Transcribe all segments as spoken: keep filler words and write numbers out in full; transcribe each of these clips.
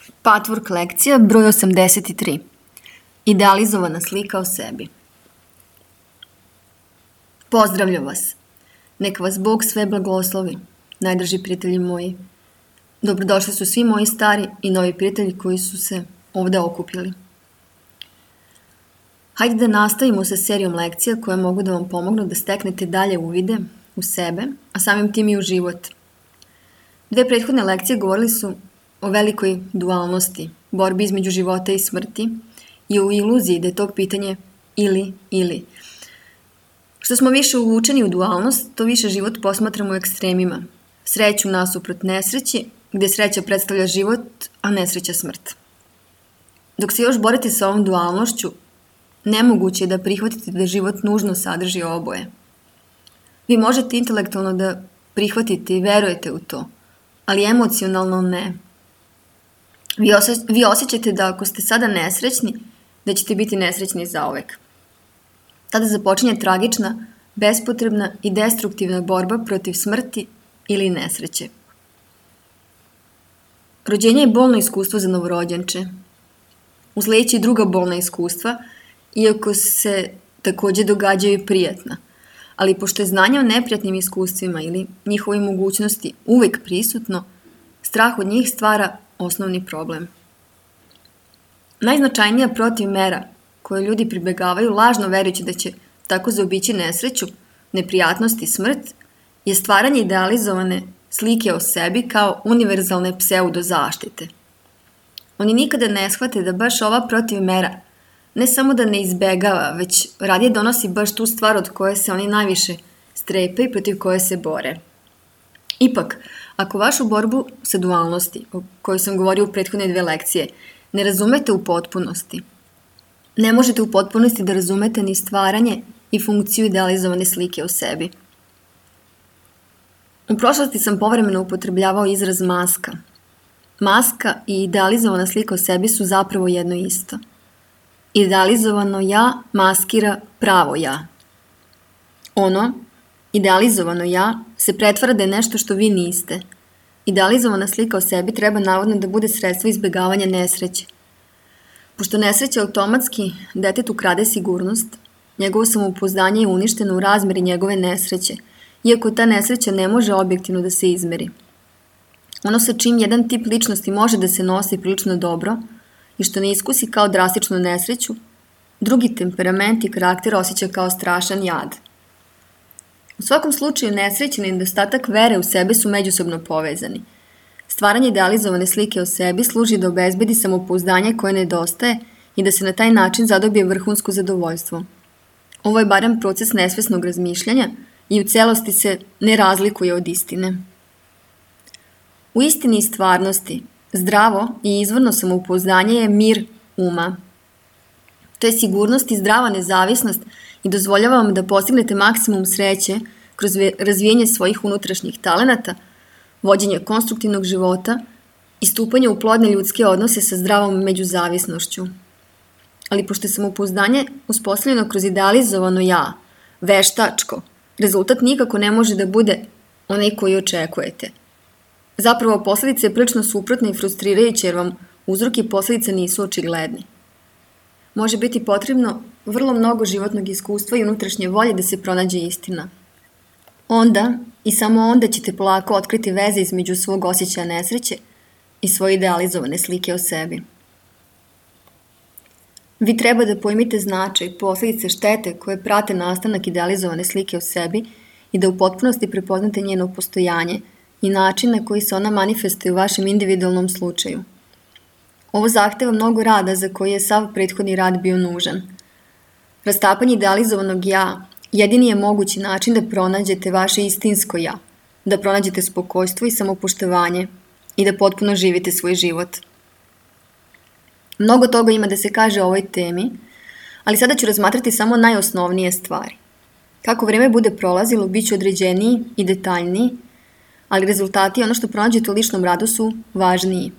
Patchwork lekcija broj osamdeset tri. Idealizovana slika o sebi. Pozdravljam vas. Neka vas Bog sve blagoslovi, najdraži prijatelji moji. Dobrodošli su svi moji stari i novi prijatelji koji su se ovde okupili. Hajde da nastavimo sa serijom lekcija koje mogu da vam pomognu da steknete dalje uvide u sebe, a samim tim i u život. Dve prethodne lekcije govorili su o velikoj dualnosti, borbi između života i smrti i o iluziji da je to pitanje ili, ili. Što smo više uvučeni u dualnost, to više život posmatramo u ekstremima. Sreću nasuprot nesreći, gde sreća predstavlja život, a nesreća smrt. Dok se još borite sa ovom dualnošću, nemoguće je da prihvatite da život nužno sadrži oboje. Vi možete intelektualno da prihvatite i verujete u to, ali emocionalno ne. Vi, osje, vi osjećate da ako ste sada nesrećni, da ćete biti nesrećni zauvek. Tada započinje tragična, bespotrebna i destruktivna borba protiv smrti ili nesreće. Rođenje je bolno iskustvo za novorođenče. Usledeće i druga bolna iskustva, iako se takođe događaju i prijatna. Ali pošto je znanje o neprijatnim iskustvima ili njihovoj mogućnosti uvek prisutno, strah od njih stvara osnovni problem. Najznačajnija protivmera koju ljudi pribegavaju lažno verujući da će tako zaobići nesreću, neprijatnost i smrt, je stvaranje idealizovane slike o sebi kao univerzalne pseudozaštite. Oni nikada ne shvate da baš ova protivmera ne samo da ne izbegava, već radije donosi baš tu stvar od koje se oni najviše strepe i protiv koje se bore. Ipak, ako vašu borbu sa dualnosti, o kojoj sam govorio u prethodne dve lekcije, ne razumete u potpunosti, ne možete u potpunosti da razumete ni stvaranje i funkciju idealizovane slike o sebi. U prošlosti sam povremeno upotrebljavao izraz maska. Maska i idealizovana slika o sebi su zapravo jedno isto. Idealizovano ja maskira pravo ja. Ono, idealizovano ja, se pretvara da je nešto što vi niste. Idealizovana slika o sebi treba navodno da bude sredstvo izbegavanja nesreće. Pošto nesreća automatski detetu krade sigurnost, njegovo samopouzdanje je uništeno u razmeri njegove nesreće, iako ta nesreća ne može objektivno da se izmeri. Ono sa čim jedan tip ličnosti može da se nosi prilično dobro i što ne iskusi kao drastičnu nesreću, drugi temperament i karakter osjeća kao strašan jad. U svakom slučaju nesrećen i nedostatak vere u sebe su međusobno povezani. Stvaranje idealizovane slike o sebi služi da obezbedi samopouzdanje koje nedostaje i da se na taj način zadobije vrhunsko zadovoljstvo. Ovo je barem proces nesvesnog razmišljanja i u celosti se ne razlikuje od istine. U istini i stvarnosti, zdravo i izvorno samopouzdanje je mir uma. To je sigurnost i zdrava nezavisnost i dozvoljava vam da postignete maksimum sreće kroz razvijenje svojih unutrašnjih talenata, vođenje konstruktivnog života i stupanje u plodne ljudske odnose sa zdravom međuzavisnošću. Ali pošto je samopouzdanje uspostavljeno kroz idealizovano ja, veštačko, rezultat nikako ne može da bude onaj koji očekujete. Zapravo, posledice je prilično suprotne i frustrirajuće jer vam uzrok i posledice nisu očigledni. Može biti potrebno vrlo mnogo životnog iskustva i unutrašnje volje da se pronađe istina. Onda i samo onda ćete polako otkriti veze između svog osjećaja nesreće i svoje idealizovane slike o sebi. Vi treba da pojmite značaj, posledice, štete koje prate nastanak idealizovane slike o sebi i da u potpunosti prepoznate njeno postojanje i način na koji se ona manifestuje u vašem individualnom slučaju. Ovo zahteva mnogo rada za koji je sav prethodni rad bio nužan. Rastapanje idealizovanog ja jedini je mogući način da pronađete vaše istinsko ja, da pronađete spokojstvo i samopoštovanje i da potpuno živite svoj život. Mnogo toga ima da se kaže o ovoj temi, ali sada ću razmatrati samo najosnovnije stvari. Kako vreme bude prolazilo, bit ću određeniji i detaljniji, ali rezultati i ono što pronađete u ličnom radu su važniji.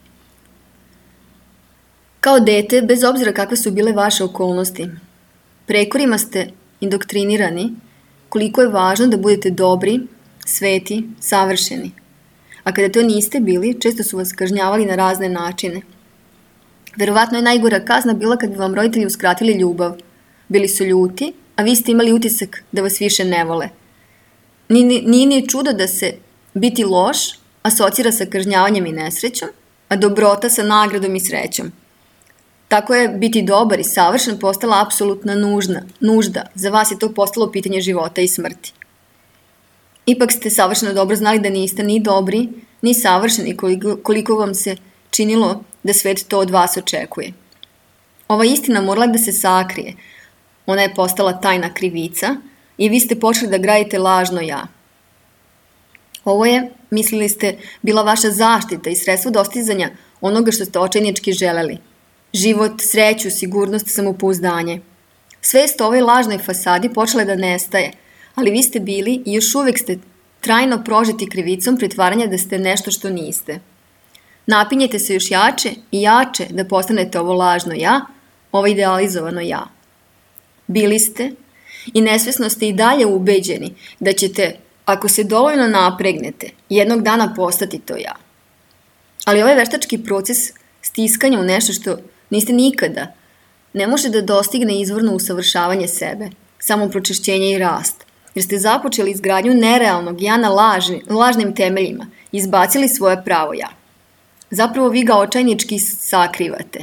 Kao dete, bez obzira kakve su bile vaše okolnosti, prekorima ste indoktrinirani koliko je važno da budete dobri, sveti, savršeni. a kada to niste bili, često su vas kažnjavali na razne načine. Verovatno je najgora kazna bila kad bi vam roditelji uskratili ljubav. Bili su ljuti, a vi ste imali utisak da vas više ne vole. Nije, nije ni čudo da se biti loš asocira sa kažnjavanjem i nesrećom, a dobrota sa nagradom i srećom. Tako je biti dobar i savršen postala apsolutna nužna, nužda. Za vas je to postalo pitanje života i smrti. Ipak ste savršeno dobro znali da niste ni dobri, ni savršeni koliko, koliko vam se činilo da svet to od vas očekuje. Ova istina morala da se sakrije. Ona je postala tajna krivica i vi ste počeli da gradite lažno ja. Ovo je, mislili ste, bila vaša zaštita i sredstvo dostizanja onoga što ste očajnički želeli. Život, sreću, sigurnost, samopouzdanje. Svest o ovoj lažnoj fasadi počela je da nestaje, ali vi ste bili i još uvek ste trajno prožeti krivicom pretvaranja da ste nešto što niste. Napinjete se još jače i jače da postanete ovo lažno ja, ovo idealizovano ja. Bili ste i nesvesno ste i dalje ubeđeni da ćete, ako se dovoljno napregnete, jednog dana postati to ja. Ali ovaj veštački proces stiskanja u nešto što niste nikada, ne može da dostigne izvorno usavršavanje sebe, samo pročišćenje i rast, jer ste započeli izgradnju nerealnog ja na lažni, lažnim temeljima i izbacili svoje pravo ja. Zapravo vi ga očajnički sakrivate.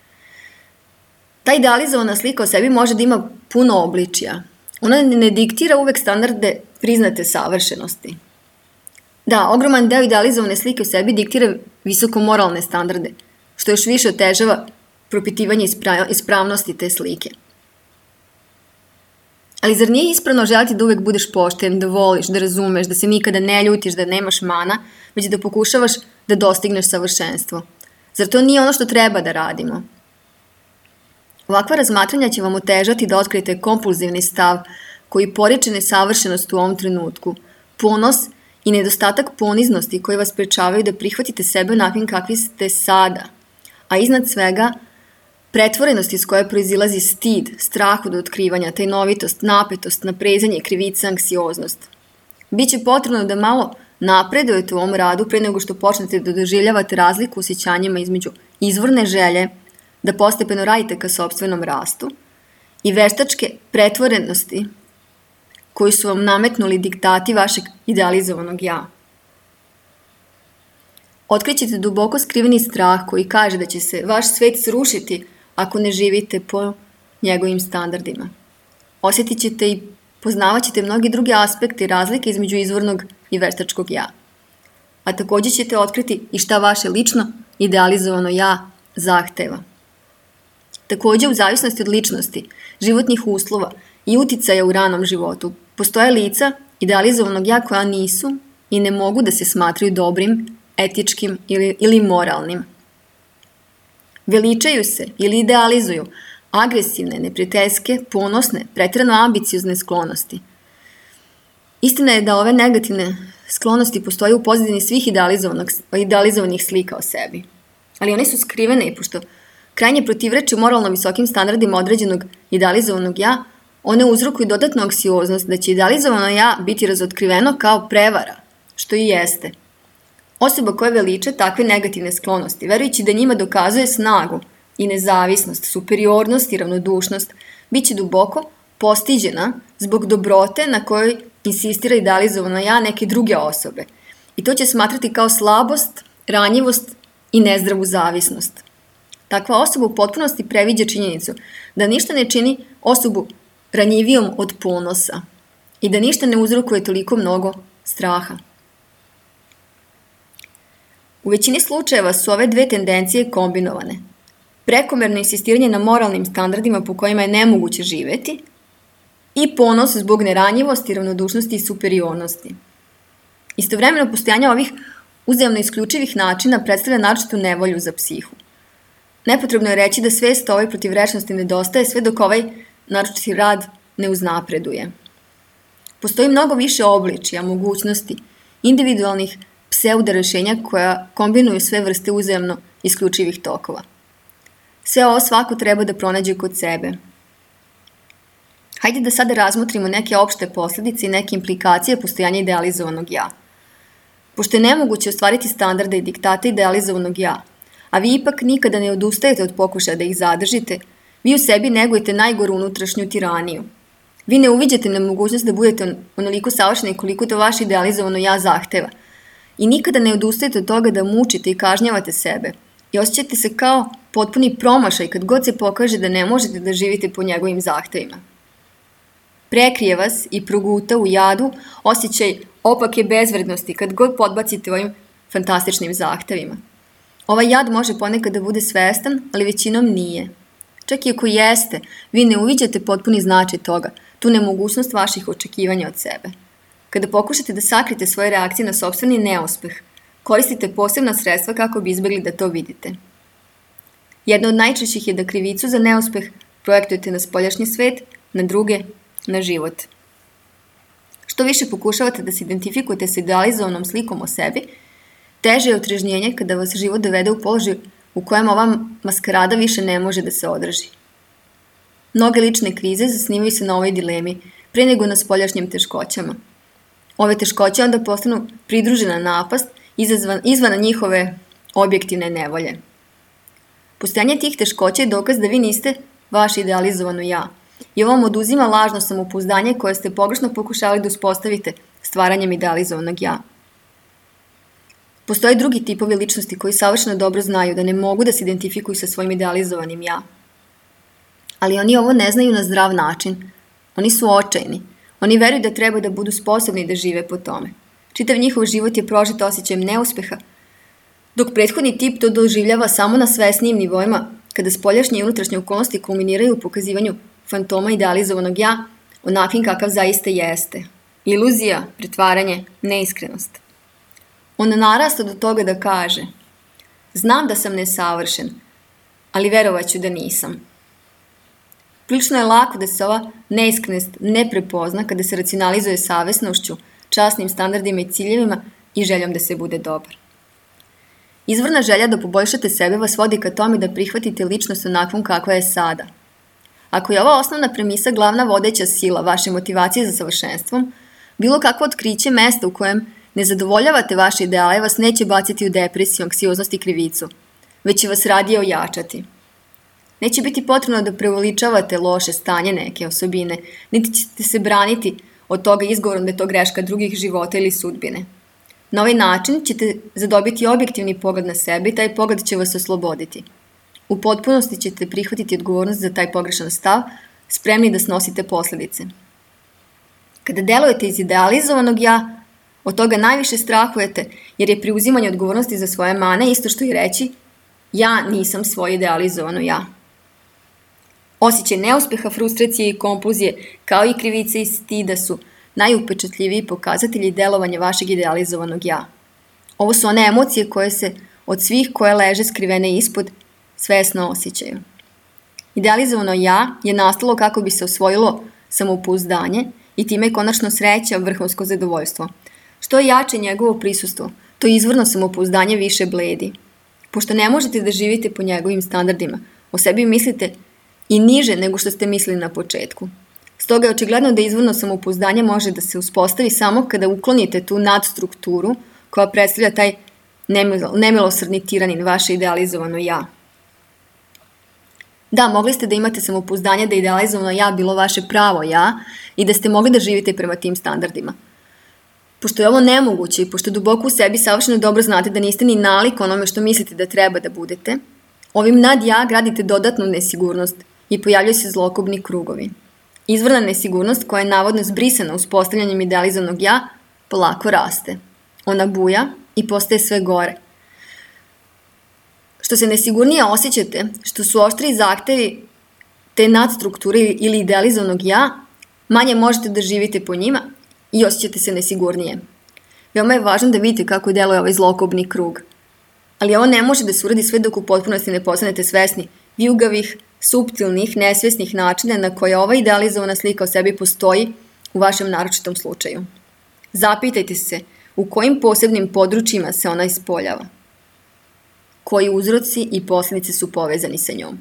Ta idealizovana slika o sebi može da ima puno obličija. Ona ne diktira uvek standarde priznate savršenosti. Da, ogroman deo idealizovane slike o sebi diktira visoko moralne standarde, što još više otežava propitivanje ispravnosti te slike. Ali zar nije ispravno želiti da uvek budeš pošten, da voliš, da razumeš, da se nikada ne ljutiš, da nemaš mana, već da pokušavaš da dostigneš savršenstvo? Zar to nije ono što treba da radimo? Ovakva razmatranja će vam otežati da otkrijete kompulzivni stav koji poriče nesavršenost u ovom trenutku, ponos i nedostatak poniznosti koji vas sprečavaju da prihvatite sebe onakvim kakvi ste sada, a iznad svega pretvorenost iz koje proizilazi stid, strah od otkrivanja, tajnovitost, napetost, naprezanje, krivica, anksioznost. Biće potrebno da malo napredujete u ovom radu pre nego što počnete da doživljavate razliku u osjećanjima između izvorne želje, da postepeno radite ka sopstvenom rastu i veštačke pretvorenosti koji su vam nametnuli diktati vašeg idealizovanog ja. Otkrićete duboko skriveni strah koji kaže da će se vaš svet srušiti ako ne živite po njegovim standardima. Osjetit ćete i poznavat ćete mnogi druge aspekte i razlike između izvornog i veštačkog ja. A takođe ćete otkriti i šta vaše lično idealizovano ja zahteva. Takođe, u zavisnosti od ličnosti, životnih uslova i uticaja u ranom životu, postoje lica idealizovanog ja koja nisu i ne mogu da se smatraju dobrim, etičkim ili, ili moralnim. Veličaju se ili idealizuju agresivne, neprijateljske, ponosne, preterano ambiciozne sklonosti. Istina je da ove negativne sklonosti postoje u pozadini svih idealizovanih slika o sebi. Ali one su skrivene i pošto krajnje protivreče moralno visokim standardima određenog idealizovanog ja, one uzrokuju dodatnu anksioznost da će idealizovano ja biti razotkriveno kao prevara, što i jeste. Osoba koja veliča takve negativne sklonosti, verujući da njima dokazuje snagu i nezavisnost, superiornost i ravnodušnost, bit će duboko postiđena zbog dobrote na kojoj insistira idealizovano ja neke druge osobe. I to će smatrati kao slabost, ranjivost i nezdravu zavisnost. Takva osoba u potpunosti previđa činjenicu da ništa ne čini osobu ranjivijom od ponosa i da ništa ne uzrokuje toliko mnogo straha. U većini slučajeva su ove dve tendencije kombinovane. Prekomerno insistiranje na moralnim standardima po kojima je nemoguće živeti i ponos zbog neranjivosti, ravnodušnosti i superiornosti. Istovremeno postojanje ovih uzajamno isključivih načina predstavlja naročitu nevolju za psihu. Nepotrebno je reći da svest ovoj protivrečnosti nedostaje sve dok ovaj naročiti rad ne uznapreduje. Postoji mnogo više obličija, mogućnosti, individualnih pseudo rešenja koja kombinuju sve vrste uzajamno isključivih tokova. Sve ovo svako treba da pronađe kod sebe. Hajde da sada razmotrimo neke opšte posledice i neke implikacije postojanja idealizovanog ja. Pošto je nemoguće ostvariti standarde i diktate idealizovanog ja, a vi ipak nikada ne odustajete od pokušaja da ih zadržite, vi u sebi negujete najgoru unutrašnju tiraniju. Vi ne uviđate na mogućnost da budete onoliko savršeni koliko to vaše idealizovano ja zahteva. I nikada ne odustajete od toga da mučite i kažnjavate sebe. I osjećate se kao potpuni promašaj kad god se pokaže da ne možete da živite po njegovim zahtevima. Prekrije vas i proguta u jadu osjećaj opake bezvrednosti kad god podbacite ovim fantastičnim zahtevima. Ovaj jad može ponekad da bude svestan, ali većinom nije. Čak i ako jeste, vi ne uviđate potpuni značaj toga, tu nemogućnost vaših očekivanja od sebe. Kada pokušate da sakrite svoje reakcije na sopstveni neuspeh, koristite posebna sredstva kako bi izbjegli da to vidite. Jedno od najčešćih je da krivicu za neuspeh projektujete na spoljašnji svet, na druge, na život. Što više pokušavate da se identifikujete sa idealizovanom slikom o sebi, teže je otrežnjenje kada vas život dovede u položaj u kojem ova maskarada više ne može da se održi. Mnoge lične krize zasnivaju se na ovoj dilemi, pre nego na spoljašnjim teškoćama. Ove teškoće onda postanu pridružena napast izazvan, izvana njihove objektivne nevolje. Postojanje tih teškoća je dokaz da vi niste vaše idealizovano ja i ovo vam oduzima lažno samopouzdanje koje ste pogrešno pokušali da uspostavite stvaranjem idealizovanog ja. Postoje drugi tipovi ličnosti koji savršeno dobro znaju da ne mogu da se identifikuju sa svojim idealizovanim ja. Ali oni ovo ne znaju na zdrav način. Oni su očajni. Oni veruju da treba da budu sposobni da žive po tome. Čitav njihov život je prožet osjećajem neuspeha, dok prethodni tip to doživljava samo na svesnijim nivoima, kada spoljašnje i unutrašnje okolnosti kulminiraju u pokazivanju fantoma idealizovanog ja, onakvim kakav zaista jeste. Iluzija, pretvaranje, neiskrenost. On narasta do toga da kaže: znam da sam nesavršen, ali verovaću da nisam. Prilično je lako da se ova neiskrenost ne prepozna kada se racionalizuje savesnošću, časnim standardima i ciljevima i željom da se bude dobar. Izvorna želja da poboljšate sebe vas vodi ka tome da prihvatite ličnost onakvom kakva je sada. Ako je ova osnovna premisa glavna vodeća sila vaše motivacije za savršenstvom, bilo kakvo otkriće mesta u kojem ne zadovoljavate vaše ideale vas neće baciti u depresiju, anksioznost i krivicu, već će vas radije ojačati. Neće biti potrebno da preuveličavate loše stanje neke osobine, niti ćete se braniti od toga izgovorom da je to greška drugih života ili sudbine. Na ovaj način ćete zadobiti objektivni pogled na sebe i taj pogled će vas osloboditi. U potpunosti ćete prihvatiti odgovornost za taj pogrešan stav, spremni da snosite posledice. Kada delujete iz idealizovanog ja, od toga najviše strahujete, jer je preuzimanje odgovornosti za svoje mane isto što i reći: ja nisam svoje idealizovano ja. Osjećaj neuspeha, frustracije i kompulzije, kao i krivice i stida su najupečatljiviji pokazatelji delovanja vašeg idealizovanog ja. Ovo su one emocije koje se od svih koje leže skrivene ispod svesno osjećaju. Idealizovano ja je nastalo kako bi se osvojilo samopouzdanje i time konačno sreća, vrhunsko zadovoljstvo. Što je jače njegovo prisustvo, to izvorno samopouzdanje više bledi. Pošto ne možete da živite po njegovim standardima, o sebi mislite i niže nego što ste mislili na početku. Stoga je očigledno da izvorno samopouzdanje može da se uspostavi samo kada uklonite tu nadstrukturu koja predstavlja taj nemilosrdni tiranin, vaše idealizovano ja. Da, mogli ste da imate samopouzdanje da je idealizovano ja bilo vaše pravo ja i da ste mogli da živite prema tim standardima. Pošto je ovo nemoguće i pošto duboko u sebi savršeno dobro znate da niste ni nalik onome što mislite da treba da budete, ovim nad ja gradite dodatnu nesigurnost i pojavljaju se zlokobni krugovi. Izvorna nesigurnost koja je navodno zbrisana uspostavljanjem idealizovanog ja polako raste. Ona buja i postaje sve gore. Što se nesigurnije osjećate, što su oštriji zahtevi te nadstrukture ili idealizovanog ja, manje možete da živite po njima i osjećate se nesigurnije. Veoma je važno da vidite kako deluje ovaj zlokobni krug. Ali ovo ne može da se uradi sve dok u potpunosti ne postanete svesni vijugavih, suptilnih, nesvesnih načina na koje ova idealizovana slika o sebi postoji u vašem naročitom slučaju. Zapitajte se u kojim posebnim područjima se ona ispoljava. Koji uzroci i posljedice su povezani sa njom.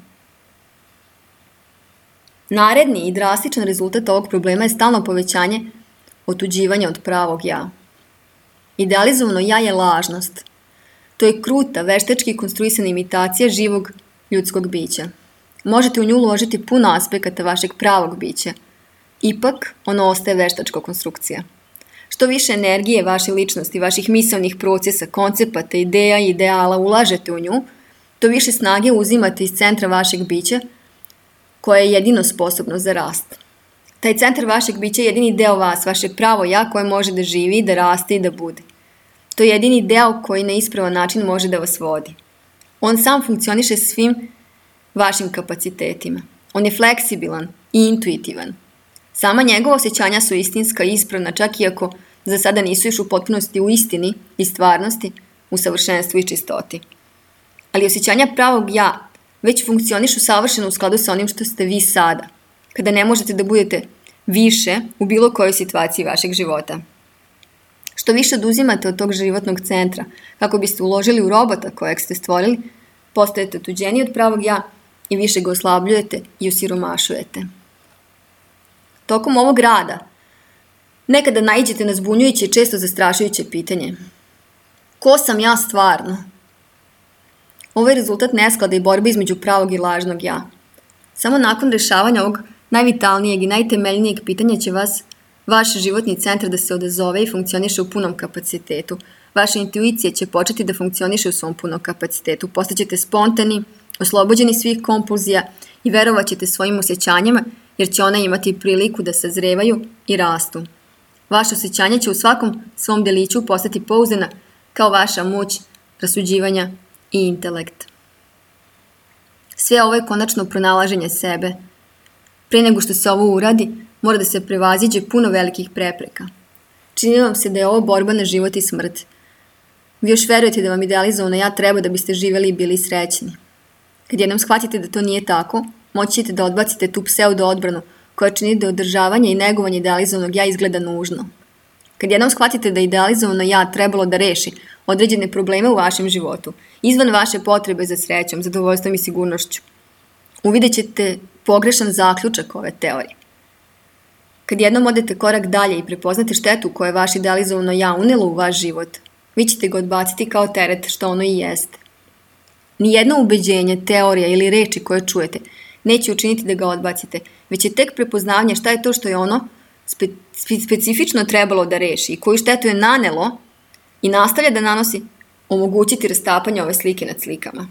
Naredni i drastičan rezultat ovog problema je stalno povećanje otuđivanja od pravog ja. Idealizovano ja je lažnost. To je kruta, veštački konstruisana imitacija živog ljudskog bića. Možete u nju uložiti puno aspekata vašeg pravog bića. Ipak, ono ostaje veštačka konstrukcija. Što više energije vaše ličnosti, vaših misaonih procesa, koncepata, ideja i ideala ulažete u nju, to više snage uzimate iz centra vašeg bića, koje je jedino sposobno za rast. Taj centar vašeg bića je jedini deo vas, vaše pravo ja koje može da živi, da raste i da bude. To je jedini deo koji na ispravan način može da vas vodi. On sam funkcioniše svim vašim kapacitetima. On je fleksibilan i intuitivan. Sama njegova osjećanja su istinska i ispravna, čak i ako za sada nisu još u potpunosti u istini i stvarnosti, u savršenstvu i čistoti. Ali osjećanja pravog ja već funkcionišu savršeno u skladu sa onim što ste vi sada, kada ne možete da budete više u bilo kojoj situaciji vašeg života. Što više oduzimate od tog životnog centra, kako biste uložili u robota kojeg ste stvorili, postajete otuđeni od pravog ja i više ga oslabljujete i osiromašujete. Tokom ovog rada, nekada naiđete na zbunjujuće i često zastrašujuće pitanje. Ko sam ja stvarno? Ovo je rezultat nesklada i borbe između pravog i lažnog ja. Samo nakon rešavanja ovog najvitalnijeg i najtemeljnijeg pitanja će vas vaš životni centar da se odazove i funkcioniše u punom kapacitetu. Vaša intuicija će početi da funkcioniše u svom punom kapacitetu. Postaćete spontani, oslobođeni svih kompulzija i verovat ćete svojim osjećanjima, jer će ona imati priliku da sazrevaju i rastu. Vaše osjećanje će u svakom svom deliću postati pouzdana kao vaša moć rasuđivanja i intelekt. Sve ovo je konačno pronalaženje sebe. Pre nego što se ovo uradi, mora da se prevaziđe puno velikih prepreka. Čini vam se da je ovo borba na život i smrt. Vi još verujete da vam idealizovano ja treba da biste živeli i bili srećni. Kad jednom shvatite da to nije tako, moći ćete da odbacite tu pseudo odbranu koja čini da održavanje i negovanje idealizovanog ja izgleda nužno. Kad jednom shvatite da idealizovano ja trebalo da reši određene probleme u vašem životu, izvan vaše potrebe za srećom, zadovoljstvom i sigurnošću, uvidjet ćete pogrešan zaključak ove teorije. Kad jednom odete korak dalje i prepoznate štetu koju je vaš idealizovano ja unelo u vaš život, vi ćete ga odbaciti kao teret što ono i jeste. Nijedno ubeđenje, teorija ili reči koje čujete neće učiniti da ga odbacite, već je tek prepoznavanje šta je to što je ono spe, spe, specifično trebalo da reši i koju štetu je nanelo i nastavlja da nanosi, omogućiti rastapanje ove slike nad slikama.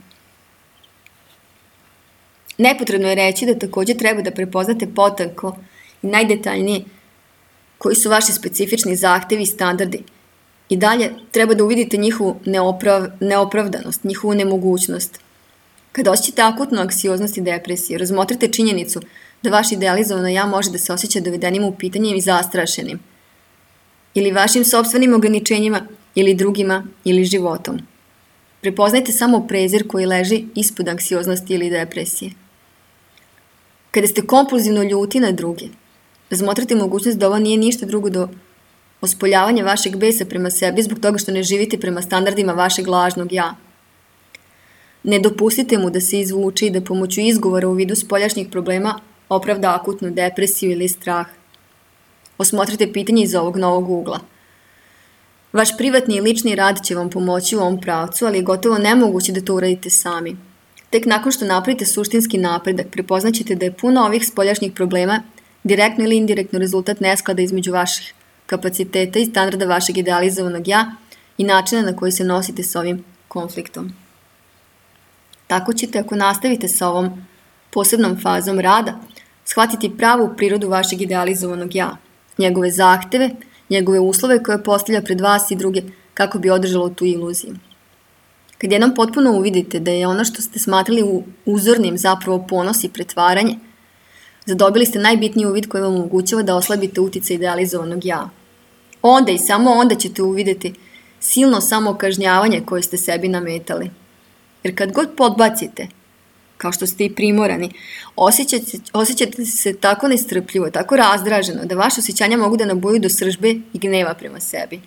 Nepotrebno je reći da takođe treba da prepoznate potanko i najdetaljnije koji su vaši specifični zahtevi i standardi. I dalje treba da uvidite njihovu neoprav, neopravdanost, njihovu nemogućnost. Kada osjećate akutnu anksioznost i depresiju, razmotrite činjenicu da vaš idealizovano ja može da se osjeća dovedenim u pitanje i zastrašenim. Ili vašim sopstvenim ograničenjima, ili drugima, ili životom. Prepoznajte samo prezir koji leži ispod anksioznosti ili depresije. Kada ste kompulzivno ljuti na druge, razmotrite mogućnost da ovo nije ništa drugo do ospoljavanja vašeg besa prema sebi zbog toga što ne živite prema standardima vašeg lažnog ja. Ne dopustite mu da se izvuče i da pomoću izgovora u vidu spoljašnjih problema opravda akutnu depresiju ili strah. Osmotrite pitanje iz ovog novog ugla. Vaš privatni i lični rad će vam pomoći u ovom pravcu, ali je gotovo nemoguće da to uradite sami. Tek nakon što napravite suštinski napredak, prepoznaćete da je puno ovih spoljašnjih problema direktno ili indirektno rezultat nesklada između vaših kapaciteta i standarda vašeg idealizovanog ja i načina na koji se nosite s ovim konfliktom. Tako ćete, ako nastavite sa ovom posebnom fazom rada, shvatiti pravu prirodu vašeg idealizovanog ja, njegove zahteve, njegove uslove koje postavlja pred vas i druge kako bi održalo tu iluziju. Kad jednom potpuno uvidite da je ono što ste smatrali uzornim zapravo ponos i pretvaranje, zadobili ste najbitniji uvid koji vam omogućava da oslabite uticaj idealizovanog ja. Onda i samo onda ćete uvideti silno samokažnjavanje koje ste sebi nametali. Jer kad god podbacite, kao što ste i primorani, osjećate, osjećate se tako nestrpljivo, tako razdraženo, da vaše osjećanja mogu da nabuju do sržbe i gneva prema sebi.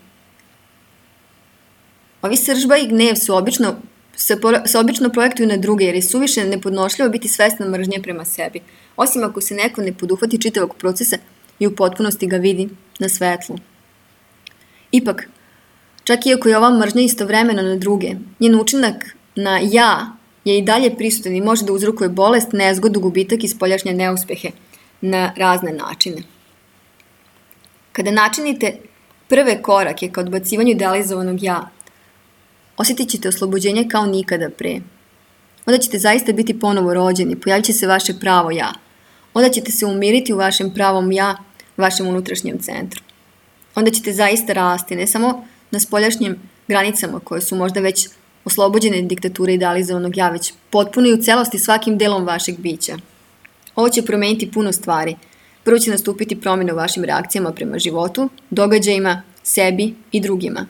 Ovi sržba i gnev su obično, se, se obično projektuju na druge, jer je suviše nepodnošljivo biti svestan mržnje prema sebi, osim ako se neko ne poduhvati čitavog procesa i u potpunosti ga vidi na svetlu. Ipak, Čak iako je ova mržnja istovremeno na druge, njen učinak na ja je i dalje prisutan i može da uzrokuje bolest, nezgodu, gubitak i spoljašnje neuspehe na razne načine. Kada načinite prve korake ka odbacivanju idealizovanog ja, osjetit ćete oslobođenje kao nikada pre. Onda ćete zaista biti ponovo rođeni, pojavit će se vaše pravo ja. Onda ćete se umiriti u vašem pravom ja, vašem unutrašnjem centru. Onda ćete zaista rasti, ne samo na spoljašnjim granicama koje su možda već oslobođene diktature idealizovanog ja, već potpuno i u celosti svakim delom vašeg bića. Ovo će promeniti puno stvari. Prvo će nastupiti promjene u vašim reakcijama prema životu, događajima, sebi i drugima.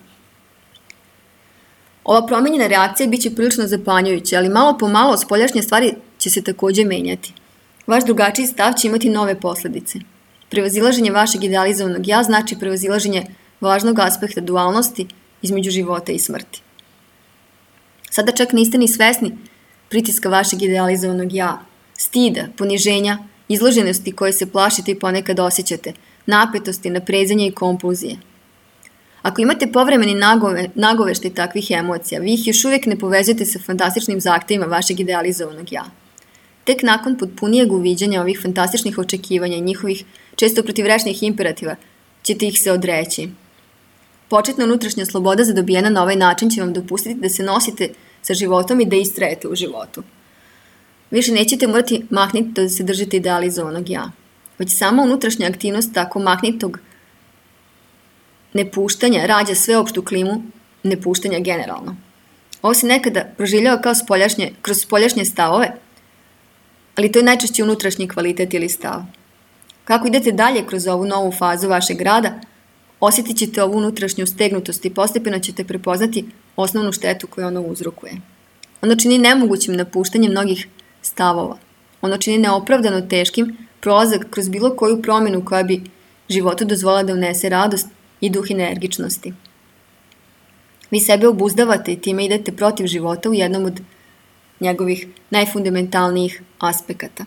Ova promenjena reakcija bit će prilično zapanjujuća, ali malo po malo spoljašnje stvari će se takođe menjati. Vaš drugačiji stav će imati nove posledice. Prevazilaženje vašeg idealizovanog ja znači prevazilaženje važnog aspekta dualnosti između života i smrti. Sada čak niste ni svesni pritiska vašeg idealizovanog ja, stida, poniženja, izloženosti koje se plašite i ponekad osjećate, napetosti, naprezanja i kompulzije. Ako imate povremeni nagove, nagoveštaj takvih emocija, vi ih još uvijek ne povezujete sa fantastičnim zahtevima vašeg idealizovanog ja. Tek nakon potpunijeg uviđanja ovih fantastičnih očekivanja i njihovih često protivrečnih imperativa ćete ih se odreći. Početna unutrašnja sloboda zadobijena na ovaj način će vam dopustiti da se nosite sa životom i da istrajete u životu. Više nećete morati mahniti da se držite idealizovanog ja, već sama unutrašnja aktivnost tako mahnitog nepuštanja rađa sveopštu klimu nepuštanja generalno. Ovo se nekada proživljava kao spoljašnje, kroz spoljašnje stavove, ali to je najčešće unutrašnji kvalitet ili stav. Kako idete dalje kroz ovu novu fazu vašeg rada, osjetit ćete ovu unutrašnju stegnutost i postepeno ćete prepoznati osnovnu štetu koju ono uzrokuje. Ono čini nemogućim napuštanje mnogih stavova. Ono čini neopravdano teškim prolazak kroz bilo koju promjenu koja bi životu dozvolila da unese radost i duh energičnosti. Vi sebe obuzdavate i time idete protiv života u jednom od njegovih najfundamentalnijih aspekata.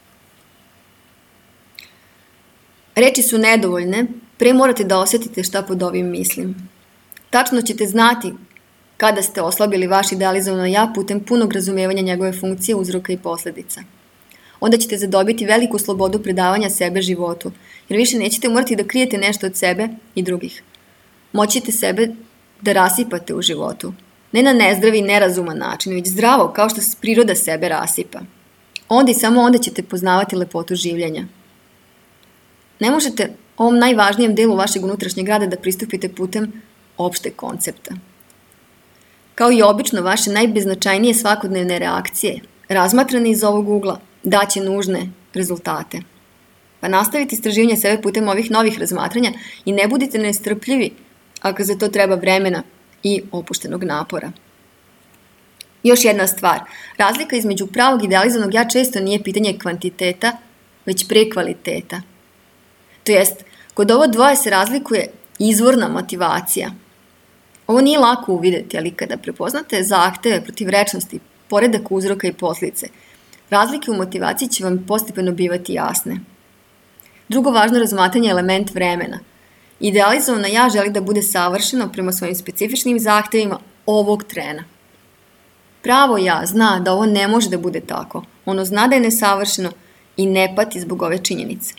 Reči su nedovoljne, pre morate da osjetite šta pod ovim mislim. Tačno ćete znati kada ste oslabili vaš idealizovano ja putem punog razumijevanja njegove funkcije, uzroka i posljedica. Onda ćete zadobiti veliku slobodu predavanja sebe životu, jer više nećete morati da krijete nešto od sebe i drugih. Moćete sebe da rasipate u životu. Ne na nezdravi i nerazuman način, već zdravo, kao što priroda sebe rasipa. Onda i samo onda ćete poznavati lepotu življenja. Ne možete ovom najvažnijem delu vašeg unutrašnjeg rada da pristupite putem opšteg koncepta. Kao i obično, vaše najbeznačajnije svakodnevne reakcije, razmatrane iz ovog ugla, daće nužne rezultate. Pa nastavite istraživanje sebe putem ovih novih razmatranja i ne budite nestrpljivi ako za to treba vremena i opuštenog napora. Još jedna stvar, razlika između pravog idealizovanog ja često nije pitanje kvantiteta, već prekvaliteta. To jest, kod ovo dvoje se razlikuje izvorna motivacija. Ovo nije lako uvideti, ali kada prepoznate zahteve, protivrečnosti, poredak uzroka i posljedice, razlike u motivaciji će vam postepeno bivati jasne. Drugo važno razmatranje je element vremena. Idealizovano ja želi da bude savršeno prema svojim specifičnim zahtevima ovog trena. Pravo ja zna da ovo ne može da bude tako. Ono zna da je nesavršeno i ne pati zbog ove činjenice.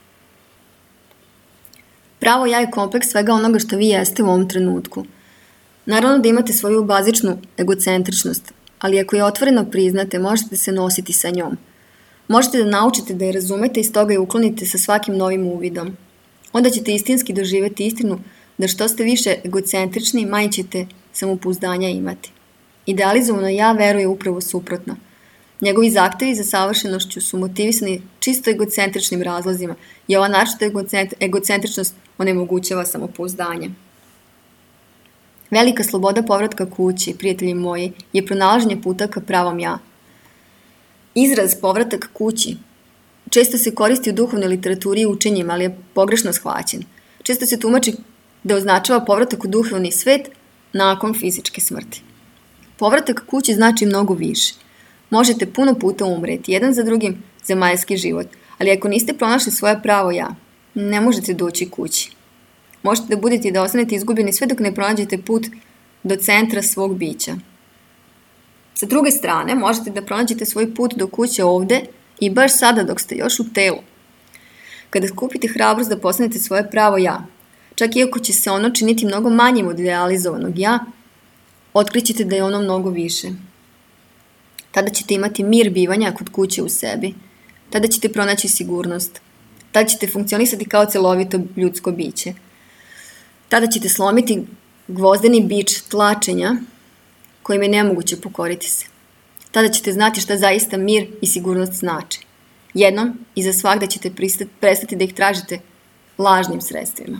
Pravo ja je kompleks svega onoga što vi jeste u ovom trenutku. Naravno da imate svoju bazičnu egocentričnost, ali ako je otvoreno priznate, možete se nositi sa njom. Možete da naučite da je razumete i stoga je uklonite sa svakim novim uvidom. Onda ćete istinski doživjeti istinu da što ste više egocentrični, manje ćete samopouzdanja imati. Idealizovano ja veruje upravo suprotno. Njegovi zahtevi za savršenošću su motivisani čisto egocentričnim razlozima i ova naročita egocentričnost onemogućava samopouzdanje. Velika sloboda povratka kući, prijatelji moji, je pronalaženje puta ka pravom ja. Izraz povratak kući često se koristi u duhovnoj literaturi i učenjima, ali je pogrešno shvaćen. Često se tumači da označava povratak u duhovni svet nakon fizičke smrti. Povratak kući znači mnogo više. Možete puno puta umreti, jedan za drugim, zemaljski život, ali ako niste pronašli svoje pravo ja, ne možete doći kući. Možete da budete i da ostanete izgubljeni sve dok ne pronađete put do centra svog bića. Sa druge strane, možete da pronađete svoj put do kuće ovde i baš sada dok ste još u telu. Kada skupite hrabrost da postanete svoje pravo ja, čak iako će se ono činiti mnogo manjim od idealizovanog ja, otkrićete da je ono mnogo više. Tada ćete imati mir bivanja kod kuće u sebi. Tada ćete pronaći sigurnost. Tada ćete funkcionisati kao celovito ljudsko biće. Tada ćete slomiti gvozdeni bič tlačenja kojim je nemoguće pokoriti se. Tada ćete znati šta zaista mir i sigurnost znači. Jednom i za svagda ćete prestati da ih tražite lažnim sredstvima.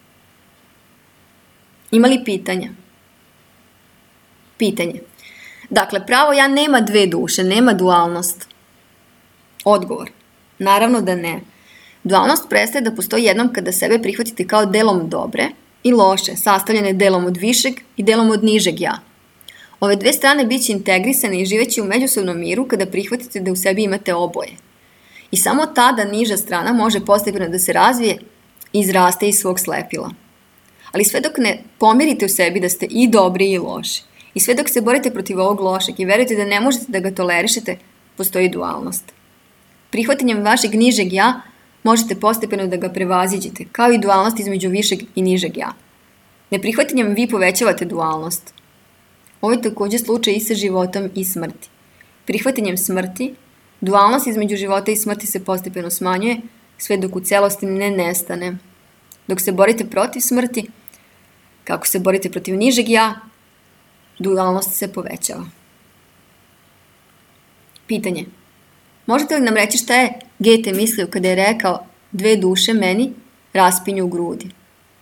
Ima li pitanja? Pitanje. Dakle, pravo ja nema dve duše, nema dualnost. Odgovor. Naravno da ne. Dualnost prestaje da postoji jednom kada sebe prihvatite kao delom dobre i loše, sastavljene delom od višeg i delom od nižeg ja. Ove dve strane bit će integrisane i živeći u međusobnom miru kada prihvatite da u sebi imate oboje. I samo tada niža strana može postepeno da se razvije i izraste iz svog slepila. Ali sve dok ne pomirite u sebi da ste i dobri i loši, i sve dok se borite protiv ovog lošeg i verujete da ne možete da ga tolerišete, postoji dualnost. Prihvatanjem vašeg nižeg ja možete postepeno da ga prevaziđete, kao i dualnost između višeg i nižeg ja. Neprihvatanjem vi povećavate dualnost. Ovo je također slučaj i sa životom i smrti. Prihvatanjem smrti, dualnost između života i smrti se postepeno smanjuje, sve dok u celosti ne nestane. Dok se borite protiv smrti, kako se borite protiv nižeg ja, dualnost se povećava. Pitanje. Možete li nam reći šta je Goethe mislio kada je rekao dve duše meni raspinju u grudi?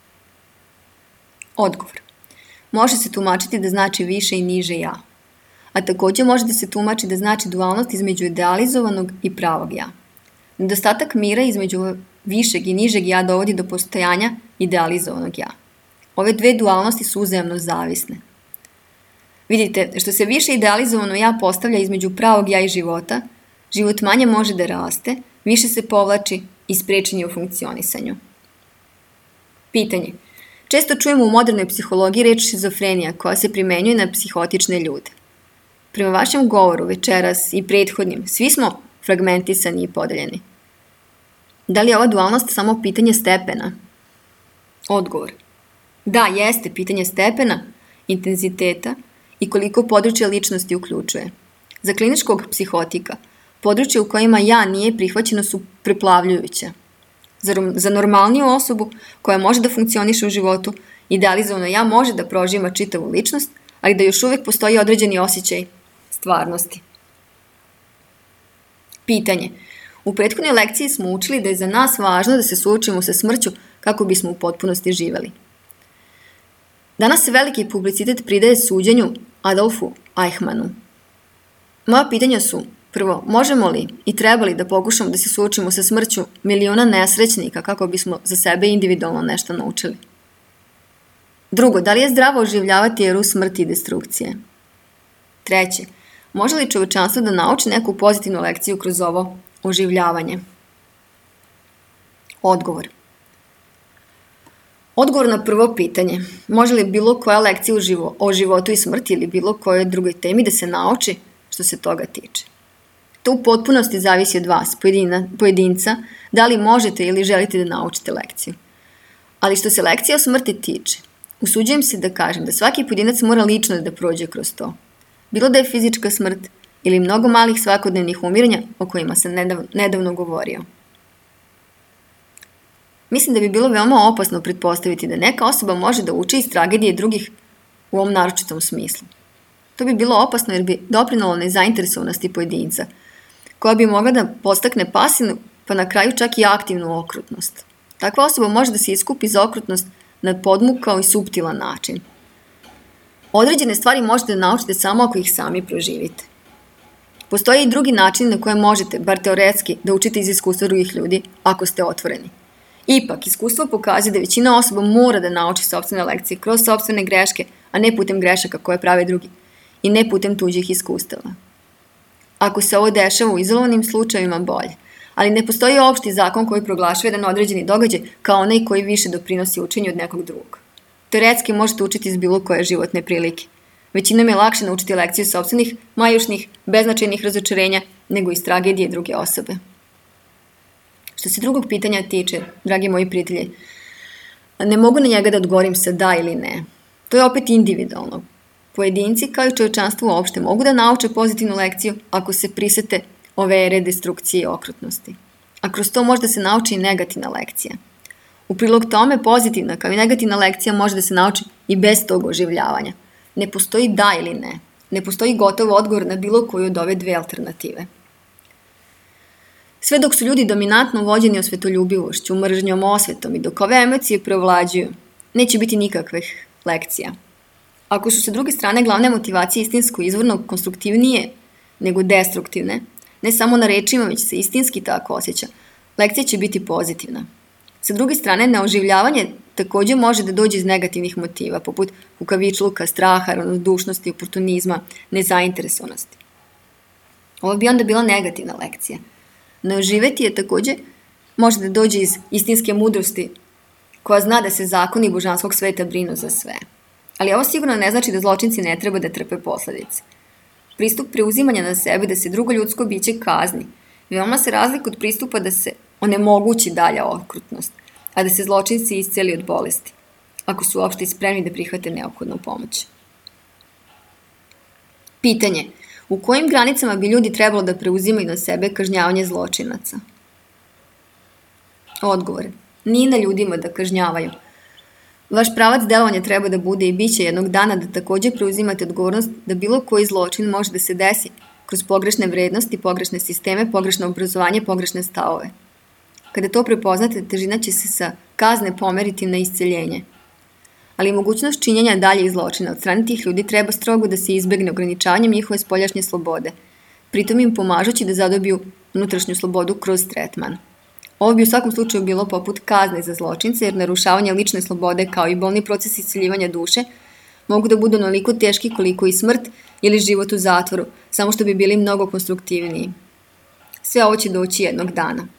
Odgovor. Može se tumačiti da znači više i niže ja. A također može da se tumači da znači dualnost između idealizovanog i pravog ja. Nedostatak mira između višeg i nižeg ja dovodi do postojanja idealizovanog ja. Ove dve dualnosti su uzajamno zavisne. Vidite, što se više idealizovano ja postavlja između pravog ja i života, život manje može da raste, više se povlači i sprečen je u funkcionisanju. Pitanje. Često čujemo u modernoj psihologiji reč šizofrenija koja se primenjuje na psihotične ljude. Prema vašem govoru večeras i prethodnim, svi smo fragmentisani i podeljeni. Da li je ova dualnost samo pitanje stepena? Odgovor. Da, jeste pitanje stepena, intenziteta i koliko područja ličnosti uključuje. Za kliničkog psihotika, područje u kojima ja nije prihvaćeno su preplavljujuće. Za normalniju osobu koja može da funkcioniše u životu, idealizovano ja može da prožima čitavu ličnost, ali da još uvijek postoji određeni osjećaj stvarnosti. Pitanje. U prethodnoj lekciji smo učili da je za nas važno da se suočimo sa smrću kako bismo u potpunosti živeli. Danas se veliki publicitet pridaje suđenju Adolfu Eichmannu. Moja pitanja su, prvo, možemo li i trebali da pokušamo da se suočimo sa smrću miliona nesrećnika kako bismo za sebe individualno nešto naučili? Drugo, da li je zdravo oživljavati eru smrti i destrukcije? Treće, može li čovečanstvo da nauči neku pozitivnu lekciju kroz ovo oživljavanje? Odgovor. Odgovor na prvo pitanje, može li bilo koja lekcija o životu i smrti ili bilo kojoj drugoj temi da se nauči što se toga tiče? To u potpunosti zavisi od vas, pojedina, pojedinca, da li možete ili želite da naučite lekciju. Ali što se lekcija o smrti tiče, usuđujem se da kažem da svaki pojedinac mora lično da prođe kroz to. Bilo da je fizička smrt ili mnogo malih svakodnevnih umiranja o kojima sam nedavno, nedavno govorio. Mislim da bi bilo veoma opasno pretpostaviti da neka osoba može da uči iz tragedije drugih u ovom naročitom smislu. To bi bilo opasno jer bi doprinalo nezainteresovanosti pojedinca, koja bi mogla da postakne pasivnu, pa na kraju čak i aktivnu okrutnost. Takva osoba može da se iskupi za okrutnost na podmukao i suptilan način. Određene stvari možete da naučite samo ako ih sami proživite. Postoje i drugi način na koje možete, bar teoretski, da učite iz iskustva drugih ljudi, ako ste otvoreni. Ipak, iskustvo pokazuje da većina osoba mora da nauči sopstvene lekcije kroz sopstvene greške, a ne putem grešaka koje prave drugi i ne putem tuđih iskustava. Ako se ovo dešava u izolovanim slučajevima, bolje, ali ne postoji opšti zakon koji proglašava jedan određeni događaj kao onaj koji više doprinosi učenju od nekog drugog. Teoretski možete učiti iz bilo koje životne prilike. Većinom je lakše naučiti lekciju sopstvenih, majušnih, beznačajnih razočarenja, nego iz tragedije druge osobe. Što se drugog pitanja tiče, dragi moji prijatelji, ne mogu na njega da odgovorim sa da ili ne. To je opet individualno. Pojedinci, kao i čovječanstvo uopšte, mogu da nauče pozitivnu lekciju ako se prisete ove ere destrukcije i okrutnosti. A kroz to može da se nauči i negativna lekcija. U prilog tome, pozitivna kao i negativna lekcija može da se nauči i bez tog oživljavanja. Ne postoji da ili ne. Ne postoji gotov odgovor na bilo koju od ove dve alternative. Sve dok su ljudi dominantno vođeni osvetoljubivošću, mržnjom, osvetom i dok ove emocije preovlađuju, neće biti nikakvih lekcija. Ako su sa druge strane glavne motivacije istinsko izvorno konstruktivnije nego destruktivne, ne samo na rečima, već se istinski tako osjeća, lekcija će biti pozitivna. Sa druge strane, neoživljavanje takođe može da dođe iz negativnih motiva, poput kukavičluka, straha, ravnodušnosti, oportunizma, nezainteresovanosti. Ovo bi onda bila negativna lekcija. Neoživeti je takođe može da dođe iz istinske mudrosti koja zna da se zakoni božanskog sveta brinu za sve. Ali ovo sigurno ne znači da zločinci ne treba da trpe posledice. Pristup preuzimanja na sebe da se drugo ljudsko biće kazni veoma se razlikuje od pristupa da se onemogući dalja okrutnost, a da se zločinci isceli od bolesti, ako su uopšte spremni da prihvate neophodnu pomoć. Pitanje: u kojim granicama bi ljudi trebalo da preuzimaju na sebe kažnjavanje zločinaca? Odgovor: nije na ljudima da kažnjavaju. Vaš pravac delovanja treba da bude i bit će jednog dana da takođe preuzimate odgovornost da bilo koji zločin može da se desi kroz pogrešne vrednosti, pogrešne sisteme, pogrešno obrazovanje, pogrešne stavove. Kada to prepoznate, težina će se sa kazne pomeriti na isceljenje. Ali mogućnost činjenja daljih zločina od strane tih ljudi treba strogo da se izbegne ograničavanjem njihove spoljašnje slobode, pritom im pomažući da zadobiju unutrašnju slobodu kroz tretman. Ovo bi u svakom slučaju bilo poput kazne za zločince, jer narušavanje lične slobode kao i bolni proces isceljivanja duše mogu da budu onoliko teški koliko i smrt ili život u zatvoru, samo što bi bili mnogo konstruktivniji. Sve ovo će doći jednog dana.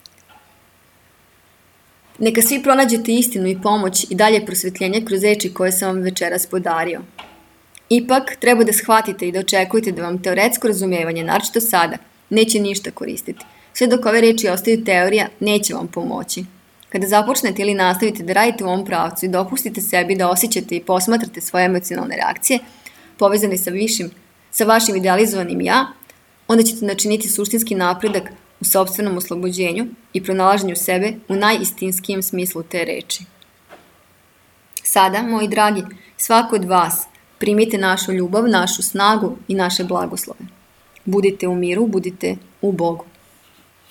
Neka svi pronađete istinu i pomoć i dalje prosvetljenje kroz reči koje sam vam večeras podario. Ipak, treba da shvatite i da očekujete da vam teoretsko razumevanje, naročito sada, neće ništa koristiti. Sve dok ove reči ostaju teorija, neće vam pomoći. Kada započnete ili nastavite da radite u ovom pravcu i dopustite sebi da osjećate i posmatrate svoje emocionalne reakcije, povezane sa, višim, sa vašim idealizovanim ja, onda ćete načiniti suštinski napredak u sopstvenom oslobođenju i pronalaženju sebe u najistinskijem smislu te reči. Sada, moji dragi, svako od vas primite našu ljubav, našu snagu i naše blagoslove. Budite u miru, budite u Bogu.